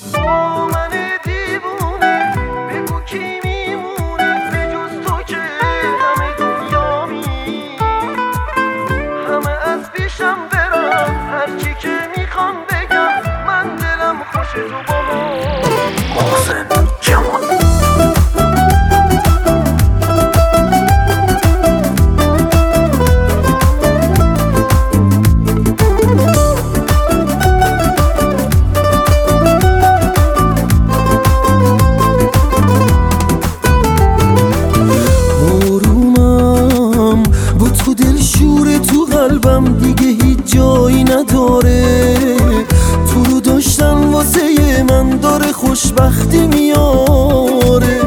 با من دیوونه بگو کی میمونه به جز تو که همه دنیا می همه از پیشم برن هرچی که میخوام بگم من دلم خوش تو با محسن جمال. تو دل شوره تو قلبم دیگه هیچ جایی نداره، تو رو داشتن واسه من داره خوشبختی میاره.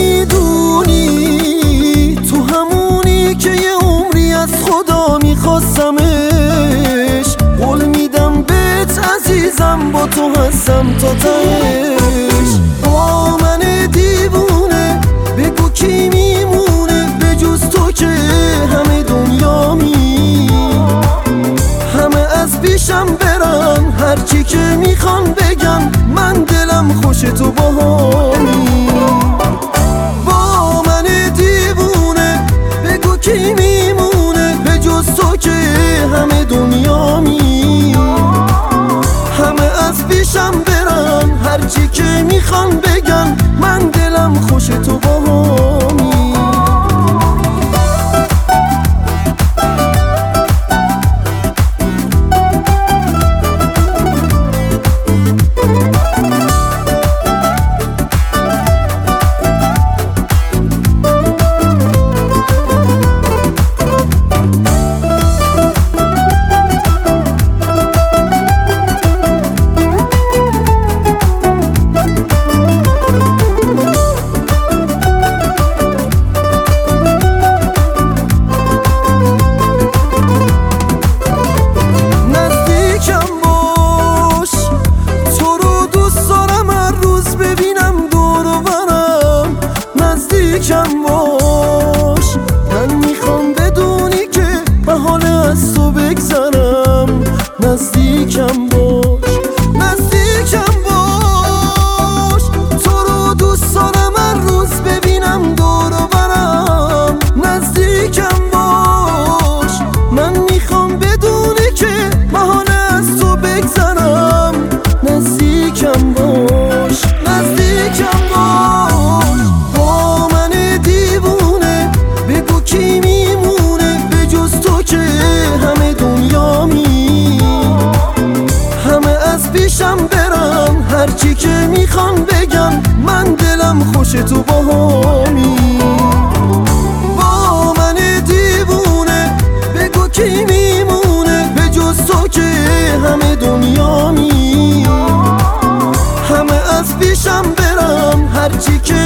میدونی تو همونی که یه عمری از خدا میخواستمش، قول میدم بهت عزیزم با تو هستم تا تهش. با من دیوونه بگو کی میمونه به جز تو که همه دنیا می همه از پیشم برن هرچی که میخوان بگن من دلم خوش تو باهامی. با من دیوونه بگو کی میمونه به جز تو که همه دنیا می همه از پیشم برن هرچی که میخوان بگن من دلم خوش تو باهامی. نزدیکم باش من میخوام بدونی که بهانه از تو بگذرم. نزدیکم باش نزدیکم باش تو رو دوست دارم هر روز ببینم دور و برم. نزدیکم باش من میخوام بدونی که بهانه از تو بگذرم. نزدیکم باش نزدیکم باش. با من دیوونه بگو کی میمونه به جز تو که همه دنیا می همه از پیشم برن هرچی که میخوان بگن من دلم خوش تو باهامی. با من دیوونه بگو کی میمونه به جز تو که همه دنیا می همه از پیشم برن هرچی که